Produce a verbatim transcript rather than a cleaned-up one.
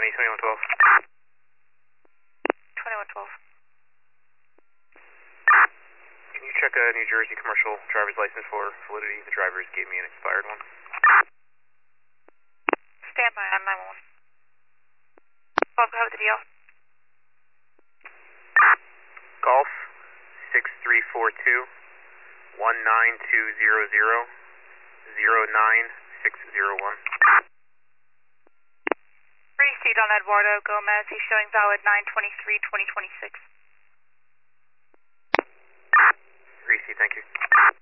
County, twenty-one twelve. twenty-one twelve. Can you check a New Jersey commercial driver's license for validity? The drivers gave me an expired one. Stand by on nine one one. Golf, go ahead with the D L. Golf, six three four two, one nine two zero zero, zero nine six zero one. Receipt on Eduardo Gomez. He's showing valid nine twenty-three twenty twenty-six. Receipt, thank you.